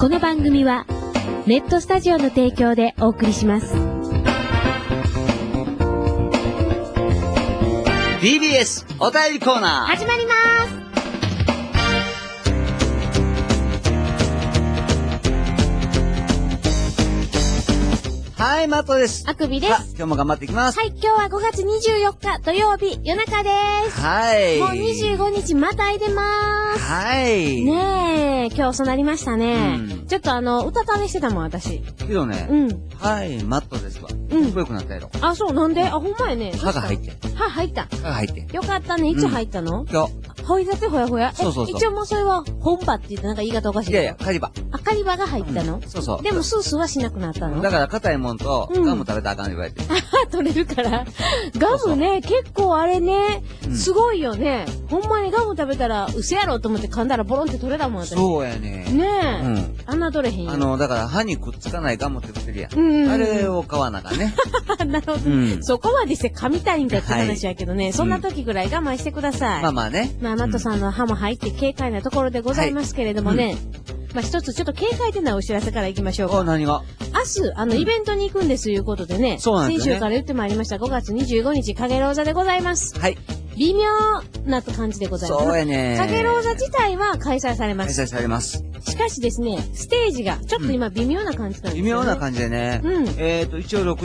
この番組はネットスタジオの提供でお送りします。 TBS お便りコーナー始まります。 はい、マットです。 あくびです。 今日も頑張っていきます。 はい、今日は5月24日土曜日夜中です。 はい。 もう25日またいでまーす。 はい。 ねえ、今日そうなりましたね。ちょっと歌ためしてたもん、私。 けどね、はい、マットですわ。良くなったやろ。 あ、そう、なんで？あ、ほんまやね。 歯が入って。 歯入った。 歯が入って。 よかったね。いつ入ったの？ 今日。 ほいだてほやほや。 そう。 一応もうそれは本場って言ってなんか言い方おかしい。 いや、カリバ。 あ、カリバが入ったの？ そう。 でもスースーはしなくなったの？ だから硬いもんとガム食べたらあかん言われて。 取れるから。ガムね、結構あれね、すごいよね。ほんまにガム食べたら、嘘やろと思って噛んだらボロンって取れたもん、私。 そうやね。 ねえ。侮れへんよ。 だから歯にくっつかないガムって売ってるやん。あれを買わなあかんね。 なるほど。そこまでして噛みたいんかって話やけどね、そんな時ぐらい我慢してください。 まあね。 マットさんの歯も入って軽快なところでございますけれどもね。一つちょっと軽快でないお知らせからいきましょうか。 何が？ 明日、イベントに行くんですいうことでね。 そうなんですね。 先週から言ってまいりました。5月25日、かげろう座でございます。 はい。 微妙な感じでございます。 そうやね。 かげろう座自体は開催されます。 開催されます。 しかしですね、ステージがちょっと今微妙な感じなんですよね。 微妙な感じでね。一応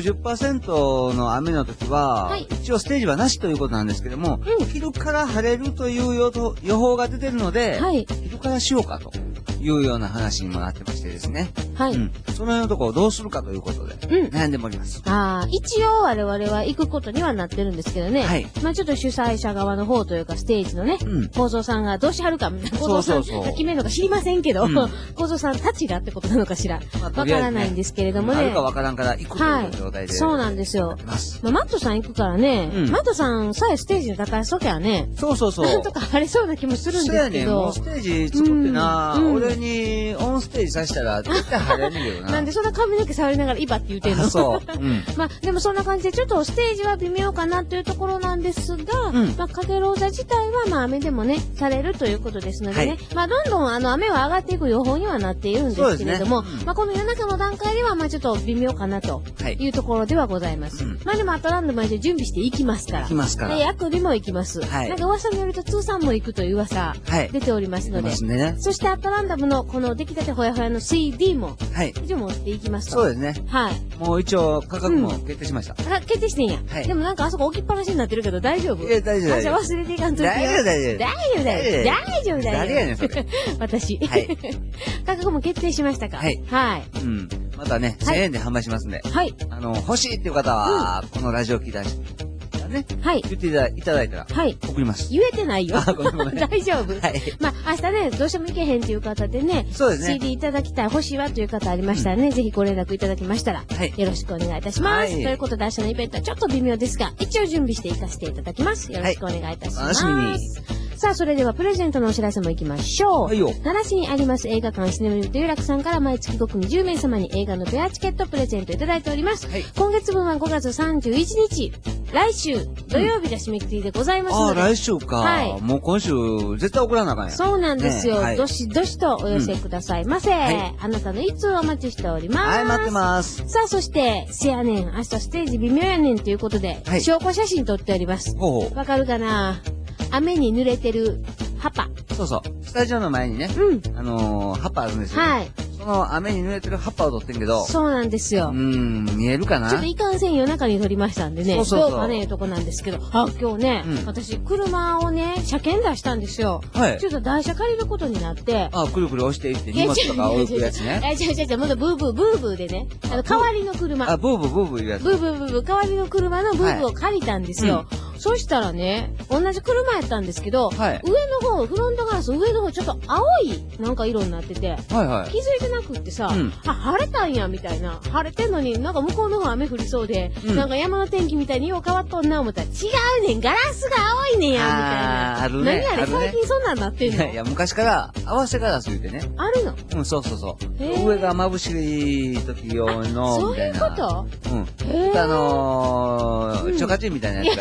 60% の雨の時は、一応ステージはなしということなんですけども、昼から晴れるという予報が出てるので、昼からしようかというような話にもなってましてですね。 はい。 その辺のところをどうするかということで、悩んでおります。 一応我々は行くことにはなってるんですけどね。はい。ちょっと主催者側の方というかステージのね、構造さんがどうしはるか、構造さんが決めるのか知りませんけど、構造さんたちがってことなのかしら。わからないんですけれどもね。 あるかわからんから行くという状態で。 そうなんですよ。マットさん行くからね、マットさんさえステージに立たしときゃね。 そう。 なんとか晴れそうな気もするんですけど。 もうステージ作ってな、俺にオンステージさせたら絶対晴れんねんけどな。 なんでそんな髪の毛触りながらイバって言うてんの？ そう。 でもそんな感じでちょっとステージは微妙かなというところなんですが、かげろう座自体は雨でもね、されるということですのでね。どんどん雨は上がっていく予報にはなっているんですけれども、この夜中の段階ではちょっと微妙かなというところではございます。でもアトランドまで準備していきますから。 行きますから。 あくびも行きます。なんか噂によると通算も行くという噂出ておりますので。そしてアトランダムのこの出来たてほやほやの CD も一応持っていきますと。 そうですね。はい。もう一応価格も決定しました。 決定してんや。でもなんかあそこ置きっぱなしになってるけど大丈夫？ 大丈夫。 じゃあ忘れていかんといてよ。 大丈夫。 誰やねんそれ。私。価格も決定しましたか？はい。 またね、1000円で販売しますんで。はい。欲しいっていう方は、このラジオ聞いたらね。はい。言っていただいたら。はい。送ります。 言えてないよ。ごめん。大丈夫。はい。明日ね、どうしても行けへんっていう方でね。そうですね。CD いただきたい、欲しいわという方ありましたらね、ぜひご連絡いただきましたら。はい。よろしくお願いいたします。ということで明日のイベントはちょっと微妙ですが、一応準備していかせていただきます。よろしくお願いいたします。楽しみに。さあ、それではプレゼントのお知らせも行きましょう。はいよ。奈良市にあります映画館シネマリという楽さんから毎月5組10名様に映画のペアチケットプレゼントいただいております。はい。今月分は5月31日。来週土曜日が締め切りでございますので。 来週か。はい。もう今週絶対送らなあかんやん。 そうなんですよ。どしどしとお寄せくださいませ。あなたのいつをお待ちしております。 はい、待ってます。 さあ、そして、せやねん。明日ステージ微妙やねんということで、証拠写真撮っております。わかるかな？雨に濡れてる葉っぱ。 そう。スタジオの前にね、葉っぱあるんですよ。はい。その雨に濡れてる葉っぱを撮ってんけど。 そうなんですよ。 見えるかな？ ちょっといかんせん夜中に撮りましたんでね。どうかね、いうとこなんですけど。今日ね、私、車をね、車検出したんですよ。はい。ちょっと台車借りることになって。 くるくる押していって荷物とか置くやつね。 違う、もっとブーブーでね。代わりの車。 ブーブーいうやつ。 ブー、代わりの車のブーブーを借りたんですよ。そしたらね、同じ車やったんですけど、上の方、フロントガラス上の方ちょっと青いなんか色になってて、気づいてなくってさ、晴れたんや、みたいな。晴れてんのになんか向こうの方雨降りそうで、なんか山の天気みたいによう変わっとんな思ったら、違うねん、ガラスが青いねんや、みたいな。 あるね。 何あれ、最近そんなんなってんの？ いや、昔から合わせガラス言うてね。 あるの？ そう。上が眩しい時用の、みたいな。 そういうこと？ チョカチンみたいなやつがよく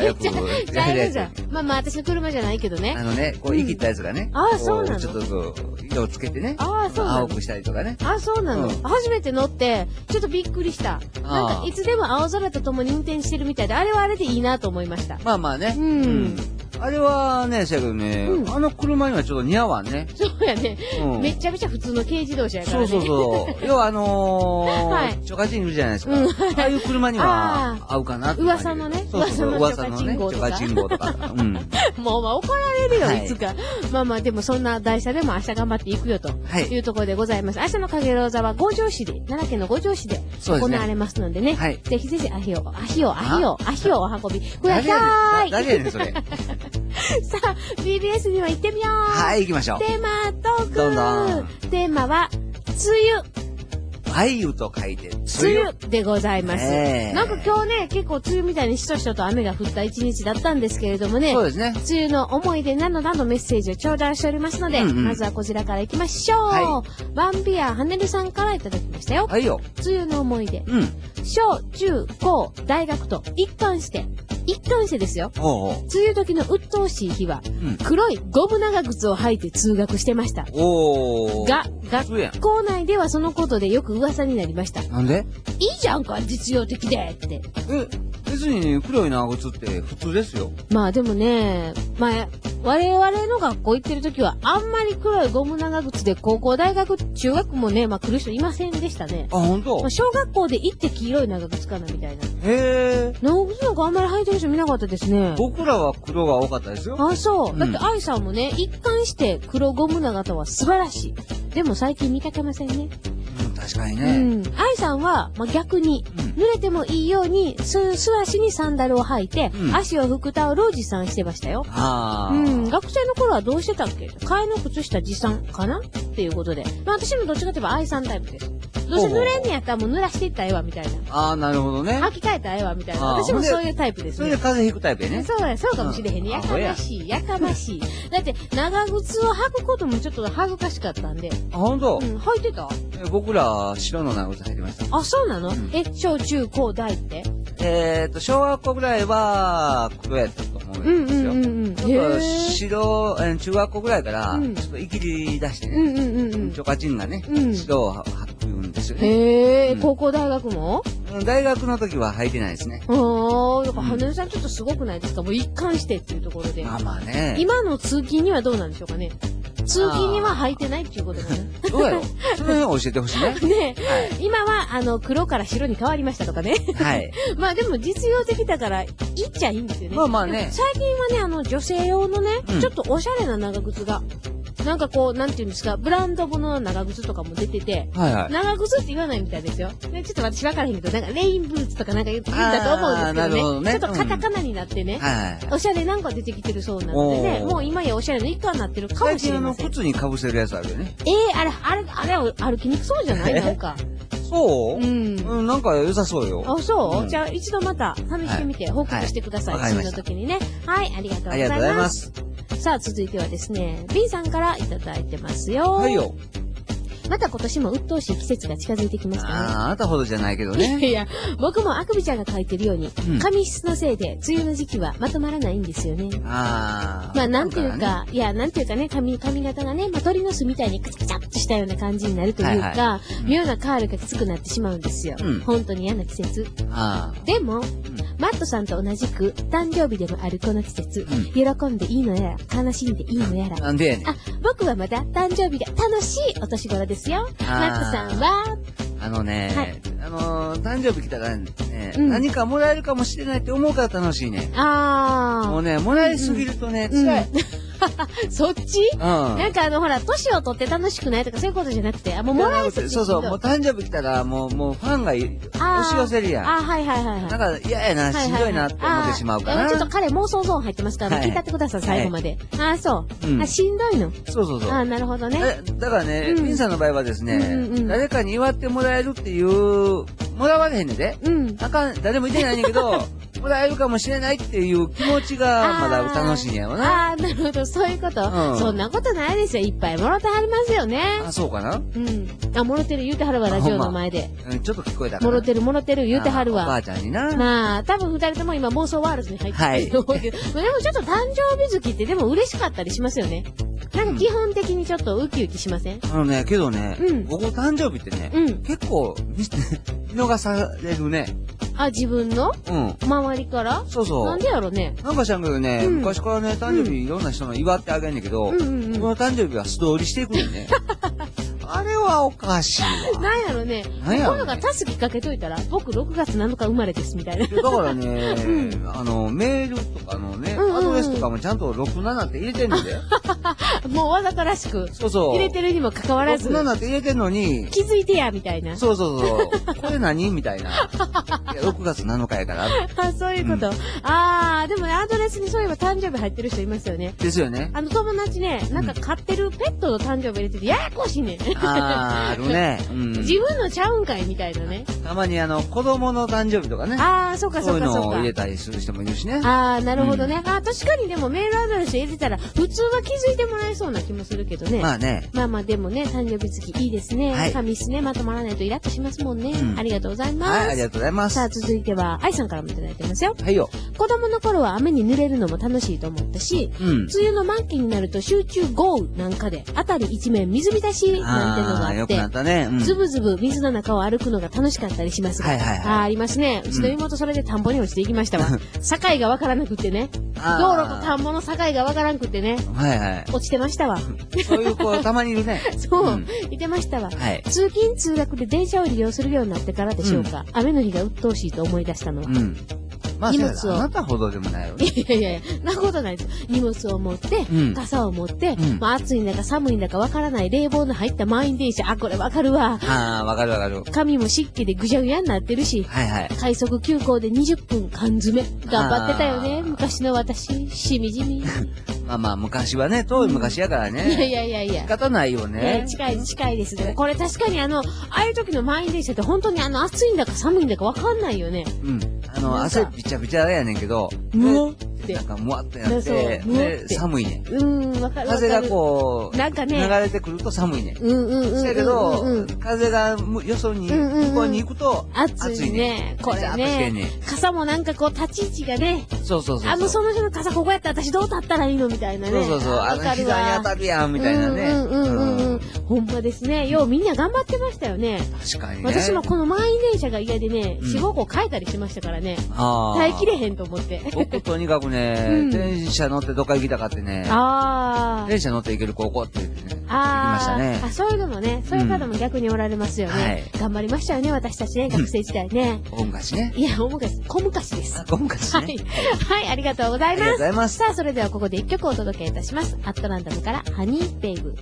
じゃあ、まあ、私の車じゃないけどね。 こう、生きったやつがね。 ああ、そうなの？ ちょっとこう、色をつけてね。 ああ、そうなの？ 青くしたりとかね。 ああ、そうなの？初めて乗って、ちょっとびっくりした。なんか、いつでも青空と共に運転してるみたいで、あれはあれでいいなと思いました。 まあまあね。あれはね、せやけどね、あの車にはちょっと似合わんね。 そうやね。めちゃめちゃ普通の軽自動車やからね。 そう。要はチョカチンいるじゃないですか。ああいう車には合うかなって。 噂のね。 噂のチョカチン号とか。 もう怒られるよ、いつか。まあまあ、でもそんな台車でも明日頑張っていくよというところでございます。明日のかげろう座は五条市で、奈良県の五条市で行われますのでね。ぜひぜひ足をお運びください。 誰やねん、それ。 さあ、BBS には行ってみよう。 はい、行きましょう。 テーマトーク。 どんどん。 テーマは、梅雨。 梅雨と書いて、 梅雨でございます。なんか今日ね、結構梅雨みたいにしとしとと雨が降った一日だったんですけれどもね。 そうですね。 梅雨の思い出などなどメッセージを頂戴しておりますので、まずはこちらから行きましょう。バンビアハネルさんからいただきましたよ。 はいよ。 梅雨の思い出。小、中、高、大学と一貫してですよ。梅雨時の鬱陶しい日は、黒いゴム長靴を履いて通学してました。が、学校内ではそのことでよく噂になりました。 なんで？ いいじゃんか、実用的でって。 別に黒い長靴って普通ですよ。 まあでもね、我々の学校行ってる時はあんまり黒いゴム長靴で高校、大学、中学もね、来る人いませんでしたね。 あ、ほんと？ 小学校で行って黄色い長靴かなみたいな。 へー。 長靴なんかあんまり履いてる人見なかったですね。 僕らは黒が多かったですよ。 あ、そう。だって愛さんもね、一貫して黒ゴム長とは素晴らしい。でも最近見かけませんね。 確かにね。 愛さんは、逆に、濡れてもいいように、素足にサンダルを履いて、足を拭くタオルを持参してましたよ。学生の頃はどうしてたっけ？替えの靴下持参かなっていうことで。私もどっちかといえば愛さんタイプです。どうせ濡れんねやったらもう濡らしていったらええわ、みたいな。 なるほどね。 履き替えたらええわ、みたいな。私もそういうタイプですね。 それで風邪ひくタイプやね。 そうかもしれへんね。やかましい。だって、長靴を履くこともちょっと恥ずかしかったんで。 あ、ほんと？ 履いてた？ 僕ら、白の長靴履いてました。 あ、そうなの？小中高大って？ 小学校ぐらいは、黒やったと思うんですよ。白、中学校ぐらいから、ちょっといきり出してね。チョカチンがね、白を履くんですよね。 高校大学も？ 大学の時は履いてないですね。 だから、羽根さんちょっとすごくないですか？もう一貫してっていうところで。 まあね。 今の通勤にはどうなんでしょうかね？通勤には履いてないっていうことだね。 どうやろ？その辺教えてほしいね。 ねえ。今は、黒から白に変わりましたとかね。 はい。 まあでも実用的だから、いいっちゃいいんですよね。 まあね。 最近はね、女性用のね、ちょっとおしゃれな長靴が、なんかこう、なんていうんですか、ブランド物の長靴とかも出てて、長靴って言わないみたいですよ。ちょっと私分からへんけど、なんかレインブーツとかなんか言うんだと思うんですけどね。ちょっとカタカナになってね、おしゃれなんか出てきてるそうなのでね、もう今やおしゃれの一環になってるかもしれません。 靴に被せるやつあるよね。 あれ歩きにくそうじゃない？なんか。 そう？なんか良さそうよ。 あ、そう？じゃあ一度また試してみて報告してください。次の時にね。はい、ありがとうございます。さあ、続いてはですね、B さんからいただいてますよ。 はいよ。 また今年も鬱陶しい季節が近づいてきましたね。 あなたほどじゃないけどね。 いや、僕もあくびちゃんが書いてるように、髪質のせいで梅雨の時期はまとまらないんですよね。なんていうか、ね、髪型がね、鳥の巣みたいにカチャカチャっとしたような感じになるというか、妙なカールがきつくなってしまうんですよ。本当に嫌な季節。でも、マットさんと同じく誕生日でもあるこの季節、喜んでいいのやら、悲しんでいいのやら。 なんでやねん。 僕はまだ誕生日が楽しいお年頃ですよ。マットさんは誕生日来たらね、何かもらえるかもしれないって思うから楽しいね。もうね、もらいすぎるとね、辛い。 そっち？なんかほら、年を取って楽しくないとかそういうことじゃなくて、もうもらいすぎる。 そう、もう誕生日来たら、もうファンが押し寄せるやん。なんか嫌やな、しんどいなって思ってしまうから。 ちょっと彼妄想ゾーン入ってますから、聞いたってください、最後まで。そう。しんどいの。 そう。 なるほどね。 だからね、リンさんの場合はですね、誰かに祝ってもらえるっていう、もらわれへんねんで。誰もいてないねんけど、 もらえるかもしれないっていう気持ちがまだ楽しいんやろな。 ああ、なるほど、そういうこと。そんなことないですよ。いっぱいもろてはりますよね。 あ、そうかな？ もろてる言うてはるわ、ラジオの前で。 ちょっと聞こえたから。 もろてる言うてはるわ。 おばあちゃんにな。 まあ、多分二人とも今妄想ワールドに入ってると思うけど、でもちょっと誕生日月ってでも嬉しかったりしますよね。なんか基本的にちょっとウキウキしません？ けどね、僕誕生日ってね、結構見逃されるね。 あ、自分の周りから？ そうそう。 なんでやろね。 なんか知らんけどね、昔からね、誕生日いろんな人の祝ってあげんねんけど、この誕生日は素通りしていくねんね。あれはおかしいわ。 なんやろね。今度がタスキかけといたら、僕6月7日生まれですみたいな。 だからね、メールとかのね、アドレスとかもちゃんと67って入れてんので。 もうわざとらしく。そうそう。入れてるにもかかわらず。 67って入れてんのに。 気づいてや、みたいな。 そうそうそう。これ何みたいな。いや、6月7日やから。 あ、そういうこと。あー、でもね、アドレスにそういえば誕生日入ってる人いますよね。 ですよね。 友達ね、なんか飼ってるペットの誕生日入れてて、ややこしいねん。 あるね。 自分のちゃうんかいみたいなね。 たまに子供の誕生日とかね。 ああ、そうかそうかそうか。 そういうのを入れたりする人もいるしね。 ああ、なるほどね。確かにでもメールアドレス入れたら、普通は気づいてもらえそうな気もするけどね。 まあね。 まあでもね、誕生日月いいですね。紙質ね、まとまらないとイラッとしますもんね。ありがとうございます。 はい、ありがとうございます。 さあ、続いては、愛さんからもいただいてますよ。 はいよ。 子供の頃は雨に濡れるのも楽しいと思ったし、梅雨の満期になると集中豪雨なんかで、あたり一面水浸しなんてのがあって、 よくなったね。 ズブズブ水の中を歩くのが楽しかったりしますが。ありますね。うちの妹それで田んぼに落ちていきましたわ。境がわからなくってね。道路と田んぼの境がわからなくってね。落ちてましたわ。 そういう子たまにいるね。 そう、いてましたわ。通勤通学で電車を利用するようになってからでしょうか。雨の日が鬱陶しいと思い出したのは。 まあ、荷物を。あなたほどでもないよね。 いや、なことないです。荷物を持って、傘を持って、まあ暑いんだか寒いんだかわからない冷房の入った満員電車。あ、これわかるわ。 ああ、わかるわかる。 髪も湿気でぐしゃぐしゃになってるし、快速急行で20分缶詰。頑張ってたよね、昔の私。しみじみ。 まあ、昔はね、遠い昔やからね。 いや。 仕方ないよね。 近いですね。これ確かにああいう時の満員電車って本当に暑いんだか寒いんだかわかんないよね。 汗びちゃびちゃやねんけど、なんかもわっとやって、で、寒いねん。 わかる。 風がこう、 なんかね、 流れてくると寒いねん。だけど、風がよそに、向こうに行くと、暑いね。 これね。傘もなんかこう、立ち位置がね。 そう。その人の傘ここやったら私どう立ったらいいのみたいなね。 そう。膝に当たるやん、みたいなね。 ほんまですね。ようみんな頑張ってましたよね。 確かにね。 私もこの満員電車が嫌でね、4、5個変えたりしましたからね。耐えきれへんと思って。 僕とにかくね、電車乗ってどっか行きたかってね。電車乗って行ける高校って言ってね。行きましたね。 そういうのもね、そういう方も逆におられますよね。頑張りましたよね、私たちね、学生時代ね。 大昔ね。 いや、小昔です。 小昔ね。 はい、ありがとうございます。 ありがとうございます。 さあ、それではここで1曲お届けいたします。アットランダムからハニーベイブ。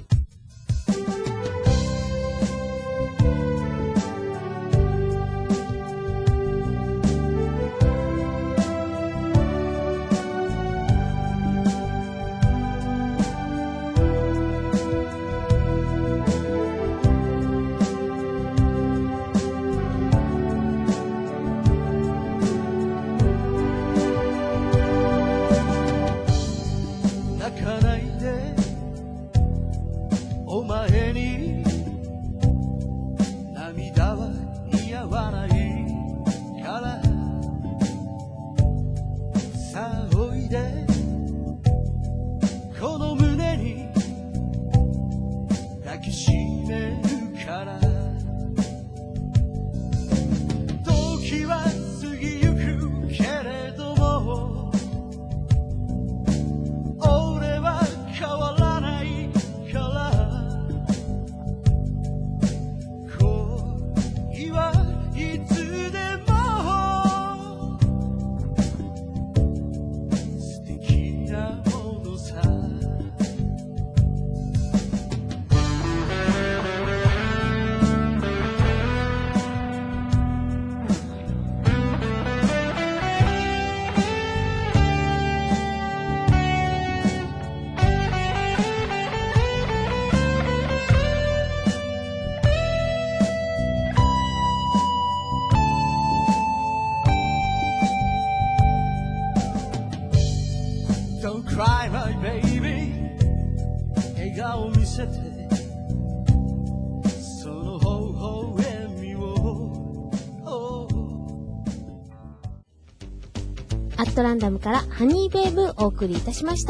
せてその微笑みをアットランダムからハニーベイブお送りいたしました。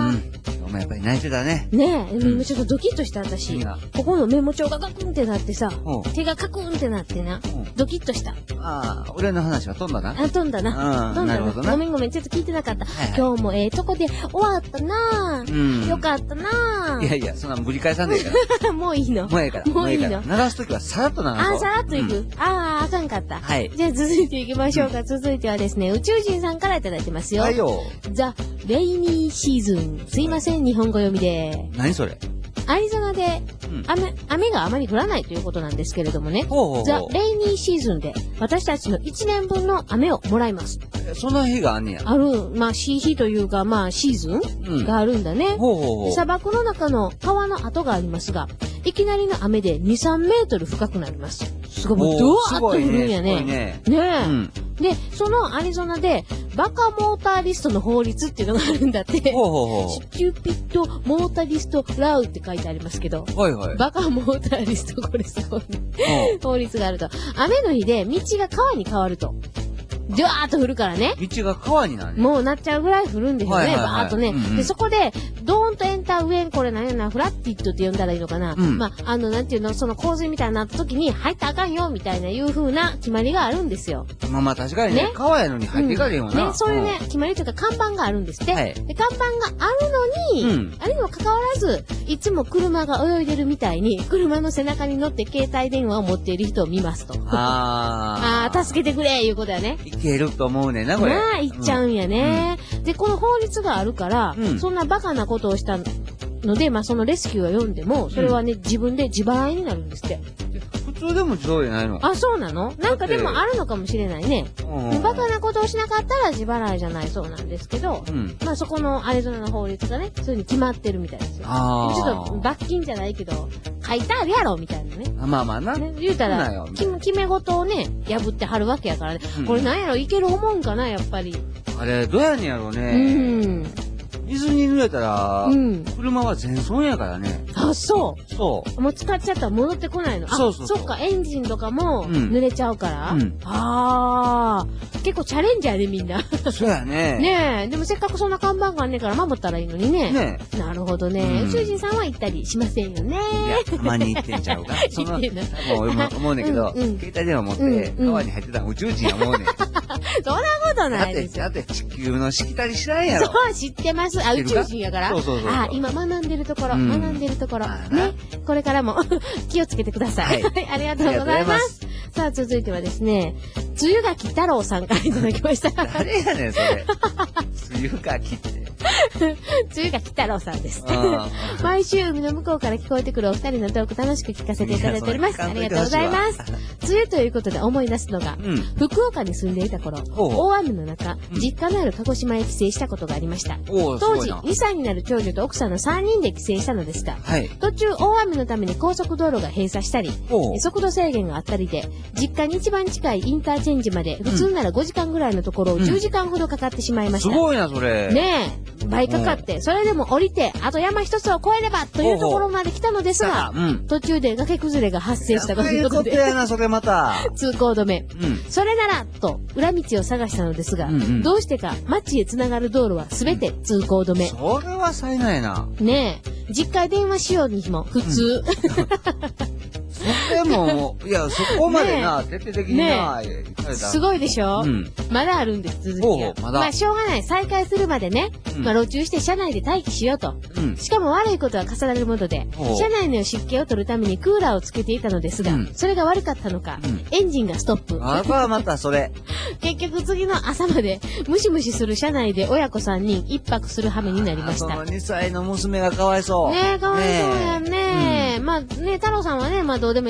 お前やっぱり泣いてたね。 ねえ、ちょっとドキッとした私。ここのメモ帳がガクンってなってさ、手がカクンってなってな、ドキッとした。 ああ、俺の話は飛んだな。 飛んだな。飛んだな。ごめんごめん、ちょっと聞いてなかった。今日もとこで終わったな。よかったな。 いやいや、そんなぶり返さんでいいから。 もういいの。 もういいから。もういいの。流すときはさらっと流す。 あ、さらっといく。あかんかった。はい。じゃあ続いていきましょうか。続いてはですね、宇宙人さんからいただいてますよ。 はいよ。 ザ・レイニーシーズン。すいません、日本語読みで。 何それ？ アリゾナで、雨があまり降らないということなんですけれどもね。ザ・レイニーシーズンで、私たちの1年分の雨をもらいます。 そんな日があんねや。 ある、シーヒというか、シーズンがあるんだね。砂漠の中の川の跡がありますが、いきなりの雨で2、3メートル深くなります。すごい、もうドワーッと降るんやね。ねえ。で、そのアリゾナで、バカモータリストの法律っていうのがあるんだって。キューピッドモータリストラウって書いてありますけど。バカモータリスト、これすごい。法律があると。雨の日で道が川に変わると。ジャーっと降るからね。 道が川になる。 もうなっちゃうぐらい降るんですよね、バーっとね。で、そこで、ドーンとエンターウェン、これ何やな、フラッティットって呼んだらいいのかな。なんていうの、その洪水みたいになった時に入ったらあかんよ、みたいないう風な決まりがあるんんですよ。 確かにね。川やのに入っていかれへんよな。 ね、そういうね、決まりというか看板があるんですって。で、看板があるのに、あれにもかかわらず、いつも車が泳いでるみたいに、車の背中に乗って携帯電話を持っている人を見ますと。助けてくれいうことやね。 いけると思うねんな、これ。 行っちゃうんやね。で、この法律があるから、そんなバカなことをしたので、そのレスキューを読んでも、それはね、自分で自払いになるんですって。 普通でも自動じゃないの？ あ、そうなの？なんかでもあるのかもしれないね。バカなことをしなかったら自払いじゃないそうなんですけど、そこのアリゾナの法律がね、そういう風に決まってるみたいですよ。ちょっと罰金じゃないけど、書いてあるやろみたいなね。 な。 ね、言うたら、決め事をね、破ってはるわけやからね。これなんやろ、いける思うんかな、やっぱり。 あれ、どうやねんやろうね。水に濡れたら、車は全損やからね。 あ、そう。そう。もう使っちゃったら戻ってこないの。そっか、エンジンとかも濡れちゃうから。結構チャレンジャーでみんな。 そうやね。 ねえ、でもせっかくそんな看板があんねんから守ったらいいのにね。ねえ。なるほどね。宇宙人さんは行ったりしませんよね。 いや、たまに行ってんちゃうか。その、思うねんけど、携帯電話持って川に入ってたら宇宙人や思うねん。そんなことないですよ。 だって地球のしきたり知らんやろ。 そう、知ってます。宇宙人やから。今学んでるところ。ね。これからも気をつけてください。ありがとうございます。さあ、続いてはですね、梅雨垣太郎さんからいただきました。 誰やねん、それ。梅雨垣って。 梅雨垣太郎さんです。毎週海の向こうから聞こえてくるお二人のトーク楽しく聞かせていただいております。ありがとうございます。梅雨ということで思い出すのが、福岡に住んでいた頃、大雨の中、実家のある鹿児島へ帰省したことがありました。当時、2歳になる長女と奥さんの3人で帰省したのですが、途中大雨のために高速道路が閉鎖したり、速度制限があったりで、実家に一番近いインターチェンジまで、普通なら5時間ぐらいのところを10時間ほどかかってしまいました。 すごいな、それ。 ねえ、倍かかって、それでも降りて、あと山一つを越えればというところまで来たのですが、途中で崖崩れが発生したということで。 やな、それまた。 通行止め。それなら、と、裏道を探したのですが、どうしてか、町へ繋がる道路はすべて通行止め。 それは才能やな。 ねえ、実家へ電話しようにも普通。 それも、いや、そこまでな、徹底的にな、 すごいでしょ？まだあるんです、続きが。しょうがない。再開するまでね、路中して車内で待機しようと。しかも悪いことは重なるもので、車内の湿気を取るためにクーラーをつけていたのですが、それが悪かったのか、エンジンがストップ。 またそれ。 結局次の朝まで、ムシムシする車内で親子3人一泊する羽目になりました。 その2歳の娘がかわいそう。 ねえ、かわいそうやんね。ね、太郎さんはね、どうでもい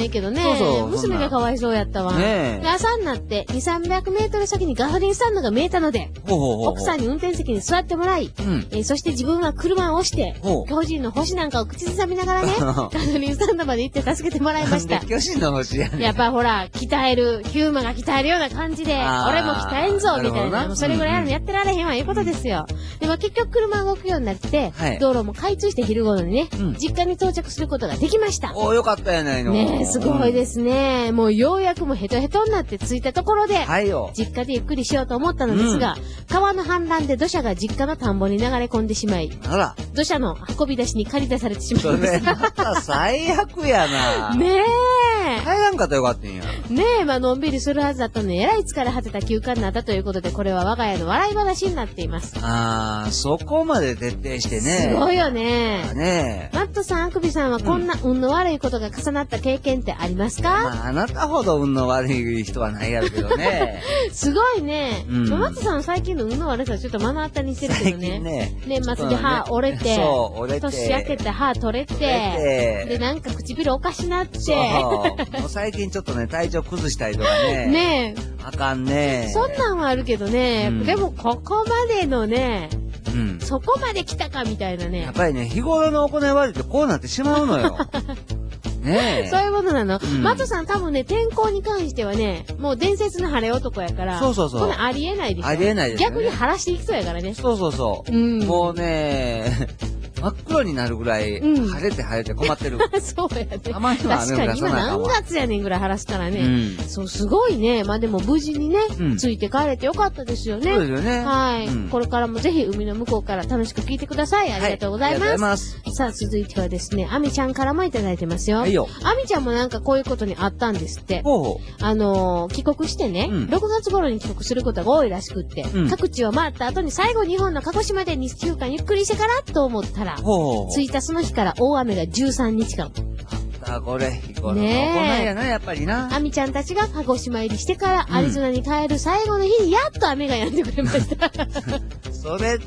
ないけどね。そうそう。娘がかわいそうやったわ。で、朝になって2、300メートル先にガソリンスタンドが見えたので、奥さんに運転席に座ってもらい、そして自分は車を押して、巨人の星なんかを口ずさみながらね、ガソリンスタンドまで行って助けてもらいました。 巨人の星やね。 やっぱほら、ヒューマが鍛えるような感じで、俺も鍛えんぞみたいな。もうそれぐらいやるのやってられへんわ、いうことですよ。でも結局車が動くようになって、道路も開通して昼頃にね、実家に到着することができました。 おー、よかったやないの。 ねえ、すごいですね。もうようやくもヘトヘトになって着いたところで、実家でゆっくりしようと思ったのですが、川の氾濫で土砂が実家の田んぼに流れ込んでしまい、土砂の運び出しに借り出されてしまいました。 また最悪やな。 ねえ。 入らんかったらよかったんや。 ねえ、まあのんびりするはずだったのに、えらい疲れ果てた休暇になったということで、これは我が家の笑い話になっています。 そこまで徹底してね。 すごいよね。 ねえ。 マットさん、あくびさんはこんな運の悪いことが重なった経験ってありますか？ まあ、あなたほど運の悪い人はないやるけどね。 すごいね。マットさん最近の運の悪さはちょっと目の当たりにしてるけどね。最近ね。年末で歯折れて、年明けて歯取れて、で、なんか唇おかしなって。 もう最近ちょっとね、体調崩したりとかね。 ねえ。 あかんね。 そんなんはあるけどね。でもここまでのね、そこまで来たかみたいなね。 やっぱりね、日頃の行い悪いってこうなってしまうのよ。ねえ。 そういうことなの。マトさん多分ね、天候に関してはね、もう伝説の晴れ男やから、 そう。 こんなんありえないでしょ。 ありえないですよね。 逆に晴らしていきそうやからね。 そう。もうね、真っ黒になるぐらい、晴れて困ってる。 そうやね。 たまには雨が確かに今何月やねんぐらい晴らすからね。そう、すごいね。まあでも無事にね、ついて帰れてよかったですよね。 そうですよね。 はい。これからもぜひ海の向こうから楽しく聞いてください。ありがとうございます。さあ、続いてはですね、アミちゃんからもいただいてますよ。はいよ。アミちゃんもなんかこういうことにあったんですって。帰国してね、6月頃に帰国することが多いらしくって、各地を回った後に最後日本の鹿児島で2週間ゆっくりしてからと思ったら、着いたその日から大雨が13日間。 これ、日頃の行いやな、やっぱりな。 アミちゃんたちが鹿児島入りしてからアリゾナに帰る最後の日にやっと雨が止んでくれました。 それって、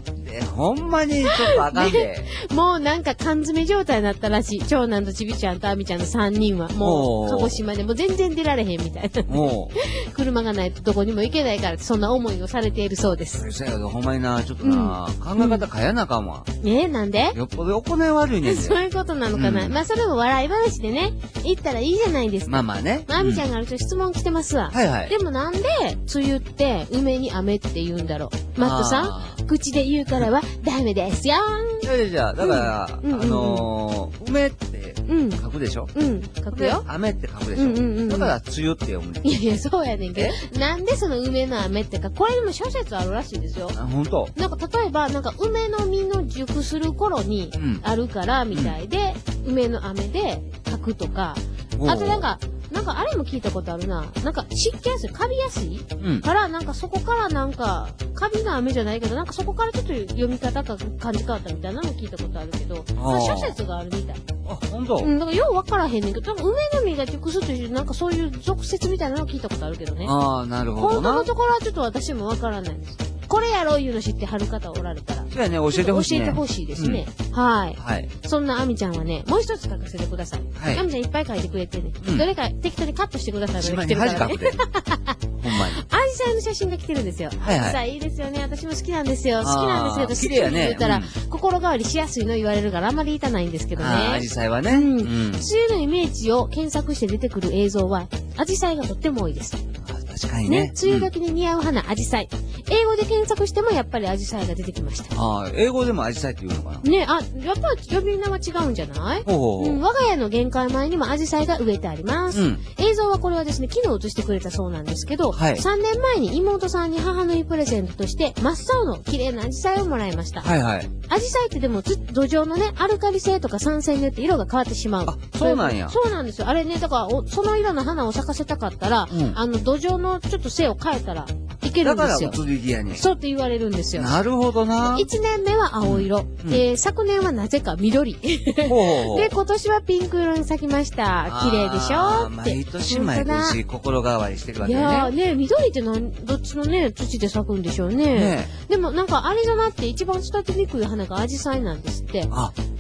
ほんまにちょっとあかんで。 もうなんか缶詰状態になったらしい。長男とちびちゃんとアミちゃんの3人は。もう、鹿児島でもう全然出られへんみたいな。車がないとどこにも行けないからって、そんな思いをされているそうです。 そうやけど、ほんまにな、ちょっとな、考え方変えなあかんわ。 なんでよっぽど行い悪いねんで。 そういうことなのかな。まあ、それも笑い話でね、行ったらいいじゃないですか。 まあね。 アミちゃんがあると質問来てますわ。でもなんで、梅雨って梅に雨って言うんだろう。マットさん、口で言うからはダメですよ。 じゃあ、だから、梅って書くでしょ？ 書くよ。 雨って書くでしょ？だから梅雨って読むね。 いや、そうやねんけど。なんでその梅の雨ってか、これにも諸説あるらしいですよ。 ほんと？ なんか例えば、なんか梅の実の熟する頃にあるからみたいで、梅の雨で書くとか、あとなんかあれも聞いたことあるな。なんか湿気やすい、カビやすいから、なんかそこからなんか、カビの雨じゃないけど、なんかそこからちょっと読み方か感じ変わったみたいなのも聞いたことあるけど、まあ諸説があるみたい。 ほんと？ だからようわからへんねんけど、多分梅の実が熟すという、なんかそういう俗説みたいなのを聞いたことあるけどね。 なるほど。 本当のところはちょっと私もわからないです。これやろいうの知ってはる方おられたら。 そうやね、教えてほしいね。 教えてほしいですね。はい。そんなアミちゃんはね、もう一つ書かせてください。アミちゃんいっぱい書いてくれてね。どれか適当にカットしてください。 ほんまに。ほんまに。 アジサイの写真が来てるんですよ。アジサイいいですよね。私も好きなんですよ。好きなんですけど、好きって言ったら、心変わりしやすいの言われるからあんまり言いたないんですけどね。 アジサイはね。 梅雨のイメージを検索して出てくる映像は、アジサイがとっても多いです。 確かにね。 梅雨時に似合う花、アジサイ。英語で検索してもやっぱりアジサイが出てきました。 英語でもアジサイって言うのかな？ ね、やっぱり呼び名は違うんじゃない？我が家の玄関前にもアジサイが植えてあります。映像はこれはですね、昨日映してくれたそうなんですけど、3年前に妹さんに母の日プレゼントとして真っ青の綺麗なアジサイをもらいました。アジサイってでも土壌のね、アルカリ性とか酸性によって色が変わってしまう。 そうなんや。 そうなんですよ。あれね、だからその色の花を咲かせたかったら、土壌のちょっと性を変えたらいけるんですよ。 だから移り気やね。 そうって言われるんですよ。 なるほどな。 1年目は青色。昨年はなぜか緑。で、今年はピンク色に咲きました。綺麗でしょって。 毎年毎年心変わりしてるわけね。いやね、緑ってどっちのね、土で咲くんでしょうね。でもなんかアリゾナって一番育てにくい花がアジサイなんですって。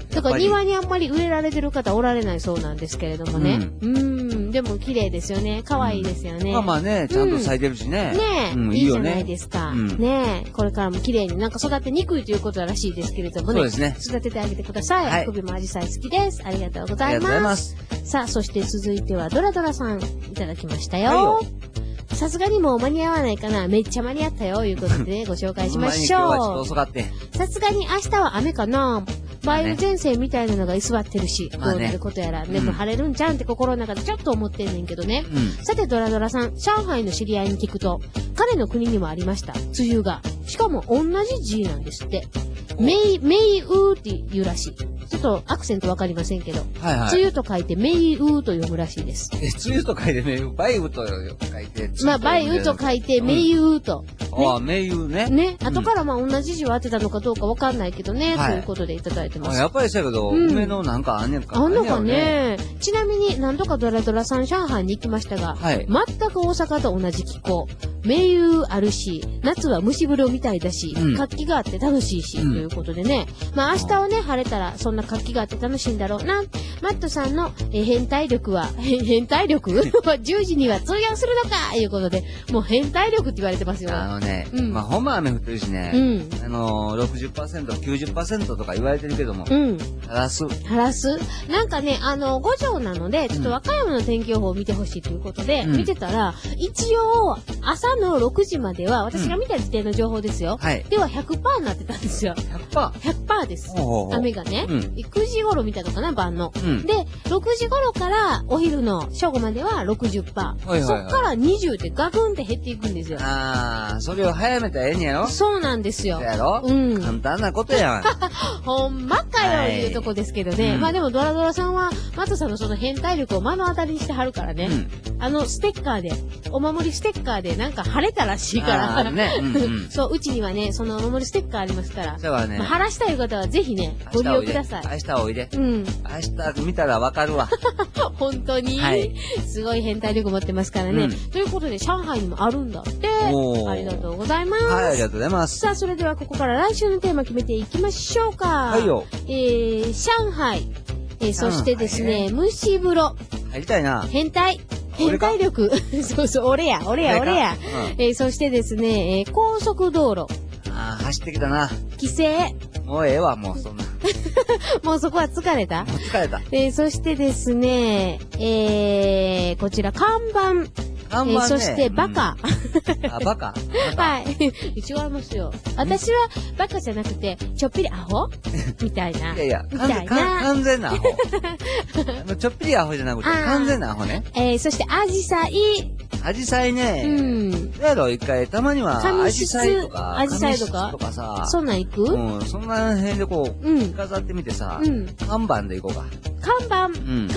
だから庭にあんまり植えられてる方おられないそうなんですけれどもね。でも綺麗ですよね。可愛いですよね。 まあまあね、ちゃんと咲いてるしね。 ねえ、いいじゃないですか。ねえ、これからも綺麗になんか育てにくいということらしいですけれどもね。 そうですね。 育ててあげてください。首もアジサイ好きです。ありがとうございます。ありがとうございます。さあ、そして続いてはドラドラさんいただきましたよ。さすがにもう間に合わないかな。めっちゃ間に合ったよ。いうことでね、ご紹介しましょう。 今日はちょっと遅かって。 さすがに明日は雨かな。梅雨前線みたいなのが居座ってるし、どうなることやら、でも晴れるんちゃうんって心の中でちょっと思ってんねんけどね。さて、ドラドラさん、上海の知り合いに聞くと、彼の国にもありました。梅雨が。しかも同じ字なんですって。メイウーって言うらしい。ちょっとアクセントわかりませんけど。梅雨と書いてメイウーと読むらしいです。 梅雨と書いてメイウー、梅雨と書いて。 まあ、梅雨と書いてメイウーと。 ああ、メイウーね。 ね。後からまあ同じ字を当てたのかどうかわかんないけどね。ということでいただいてます。 やっぱりそうやけど、梅のなんかあんねんか。 あんのかね。ちなみに何度かドラドラさん上海に行きましたが、全く大阪と同じ気候。メイウーあるし、夏は蒸し風呂みたいだし、活気があって楽しいし、ということでね。まあ明日はね、晴れたらそんな活気があって楽しいんだろうな。マットさんの変態力は、変態力10時には通用するのかいうことで、もう変態力って言われてますよ。 まあほんま雨降ってるしね、60%、90% とか言われてるけども、晴らす。 なんかね、五条なので、ちょっと和歌山の天気予報を見てほしいということで、見てたら、一応、朝の6時までは、私が見た時点の情報ですよ。では 100% になってたんですよ。100% です。雨がね。9時頃見たのかな、晩の。で、6時頃からお昼の正午までは 60%。そっから20でガクンって減っていくんですよ。 それを早めたらええんやろ？ そうなんですよ。 そうやろ？簡単なことやん。 ほんまかよ、いうとこですけどね。まあでもドラドラさんは、マトさんのその変態力を目の当たりにしてはるからね。ステッカーで、お守りステッカーでなんか晴れたらしいから。そう、うちにはね、そのお守りステッカーありますから。 そうはね。 晴らしたい方はぜひね、ご利用ください。 明日おいで。明日見たらわかるわ。 本当に、すごい変態力持ってますからね。ということで、上海にもあるんだって。ありがとうございます。 はい、ありがとうございます。 さあ、それではここから来週のテーマ決めていきましょうか。 はいよ。 上海。そしてですね、蒸し風呂。 入りたいな。 変態力。そうそう、俺や。そしてですね、高速道路。 走ってきたな。 規制。 もうええわ、もうそんな。 もうそこは疲れた？ もう疲れた。 そしてですね、こちら、看板。そして、バカ。 バカはい。違いますよ。私は、バカじゃなくて、ちょっぴりアホみたいな。 いや、完全なアホ。ちょっぴりアホじゃなくて、完全なアホね。 そして、アジサイ。 アジサイね。やろ、一回、たまには、アジサイとか、 アジサイとかさ、そんなん行く？ そんな辺でこう、飾ってみてさ、看板で行こうか。 看板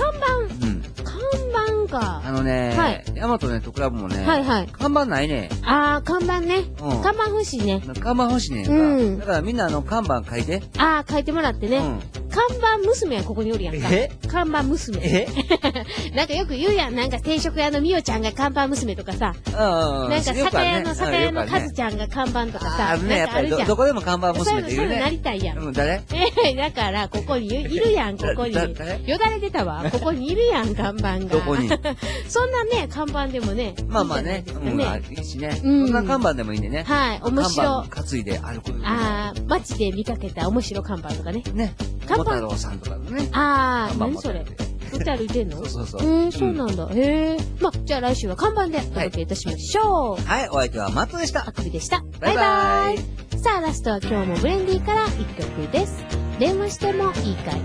か。 ヤマトネットクラブもね、看板ないね。 看板ね。看板欲しいね。 看板欲しいね。だからみんな看板書いて。 書いてもらってね。看板娘はここにおるやんか。看板娘。なんかよく言うやん。なんか定食屋のみおちゃんが看板娘とかさ。なんか酒屋のかずちゃんが看板とかさ。 やっぱりどこでも看板娘って言うね。 そうなりたいやん。 誰？ だからここにいるやん、ここに。よだれ出たわ。ここにいるやん、看板が。 どこに？ そんなね、看板でもね。 まあね。いいしね。そんな看板でもいいんでね。 はい、面白。 看板担いで歩く。 街で見かけた面白看板とかね。 ね。看板。小太郎さんとかのね。 何それ。二人いてんの？ そう。 そうなんだ。ま、じゃあ来週は看板でお届けいたしましょう。 はい、お相手はマットでした。 あくびでした。バイバイ。さあ、ラストは今日もブレンディーから一曲です。電話してもいいかい？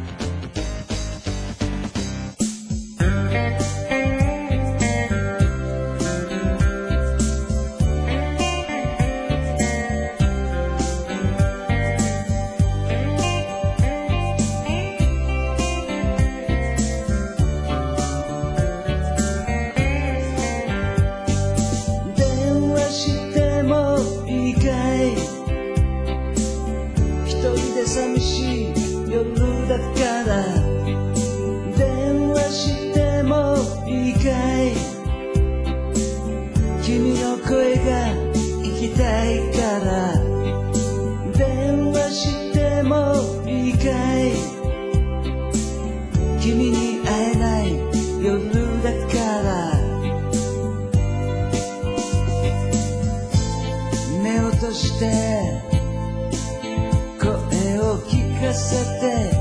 寂しい夜だから電話しても目を閉じて声を聞かせて